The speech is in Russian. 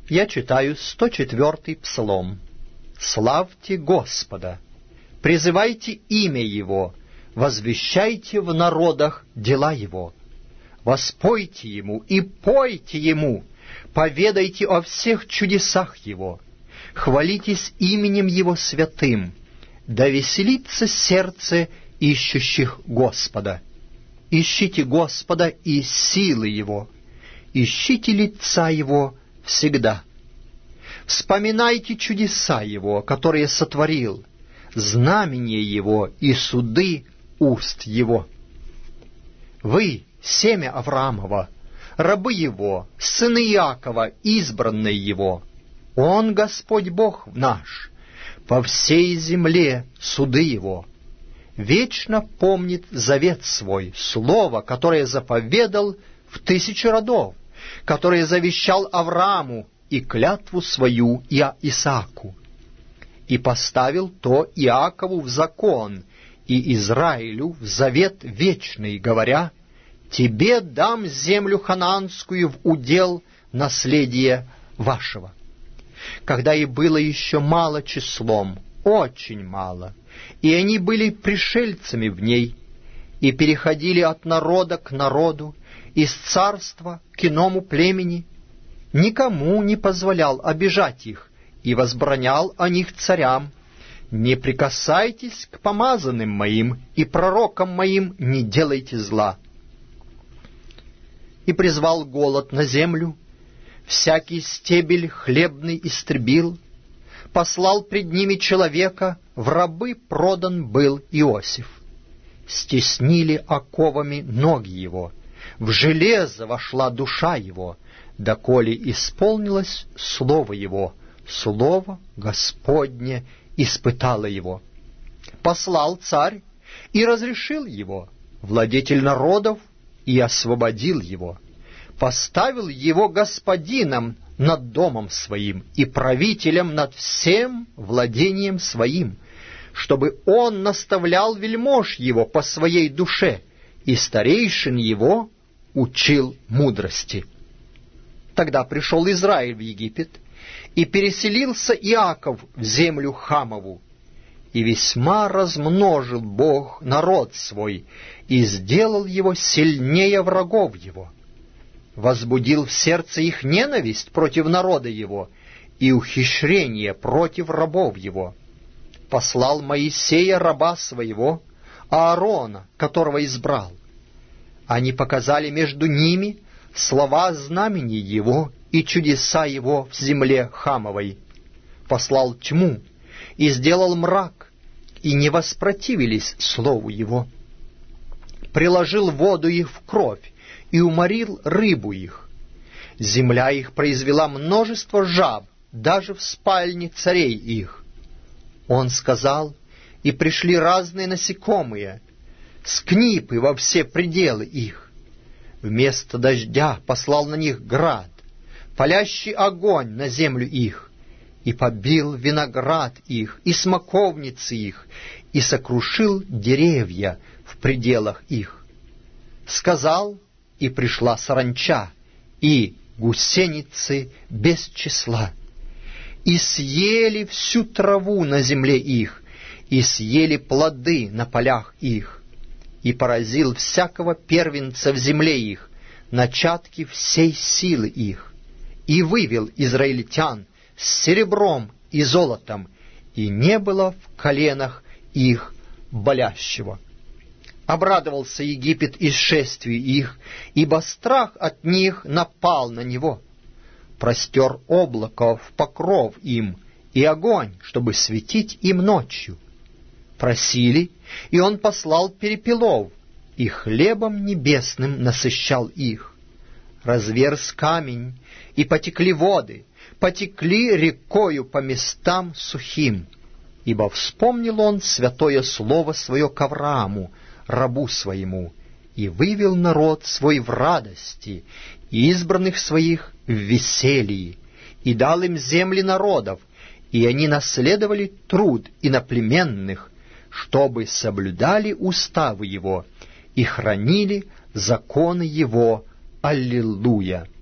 Я читаю 104-й псалом. «Славьте Господа! Призывайте имя Его, возвещайте в народах дела Его. Воспойте Ему и пойте Ему, поведайте о всех чудесах Его. Хвалитесь именем Его святым, да веселится сердце ищущих Господа. Ищите Господа и силы Его, ищите лица Его всегда. Вспоминайте чудеса Его, которые сотворил, знамения Его и суды уст Его. Вы, семя Авраамова, рабы Его, сыны Иакова, избранные Его. Он, Господь Бог наш, по всей земле суды Его. Вечно помнит завет свой, слово, которое заповедал в 1000 родов, которое завещал Аврааму, и клятву свою Исааку. И поставил то Иакову в закон, и Израилю в завет вечный, говоря: «Тебе дам землю ханаанскую в удел наследие вашего». Когда и было еще мало числом, очень мало, и они были пришельцами в ней, и переходили от народа к народу, из царства к иному племени, никому не позволял обижать их и возбранял о них царям: «Не прикасайтесь к помазанным моим, и пророкам моим не делайте зла». И призвал голод на землю, всякий стебель хлебный истребил, послал пред ними человека, в рабы продан был Иосиф. Стеснили оковами ноги его, в железо вошла душа его, доколе исполнилось слово его, слово Господне испытало его. Послал царь и разрешил его, владетель народов, и освободил его. Поставил его господином над домом своим и правителем над всем владением своим, чтобы он наставлял вельмож его по своей душе, и старейшин его учил мудрости. Тогда пришел Израиль в Египет, и переселился Иаков в землю Хамову, и весьма размножил Бог народ свой, и сделал его сильнее врагов его. Возбудил в сердце их ненависть против народа его и ухищрение против рабов его. Послал Моисея, раба своего, Аарона, которого избрал. Они показали между ними слова знамений его и чудеса его в земле Хамовой. Послал тьму и сделал мрак, и не воспротивились слову его. Приложил воду их в кровь и уморил рыбу их. Земля их произвела множество жаб, даже в спальне царей их. Он сказал, и пришли разные насекомые, скнипы во все пределы их. Вместо дождя послал на них град, палящий огонь на землю их, и побил виноград их, и смоковницы их, и сокрушил деревья в пределах их. Сказал, и пришла саранча, и гусеницы без числа, и съели всю траву на земле их, и съели плоды на полях их, и поразил всякого первенца в земле их, начатки всей силы их, и вывел израильтян с серебром и золотом, и не было в коленах их болящего. Обрадовался Египет исшествию их, ибо страх от них напал на него. Простер облако в покров им, и огонь, чтобы светить им ночью. Просили, и он послал перепелов, и хлебом небесным насыщал их. Разверз камень, и потекли воды, потекли рекою по местам сухим, ибо вспомнил он святое слово свое к Аврааму, рабу своему, и вывел народ свой в радости, и избранных своих в веселье, и дал им земли народов, и они наследовали труд иноплеменных, чтобы соблюдали уставы его и хранили законы его. Аллилуйя!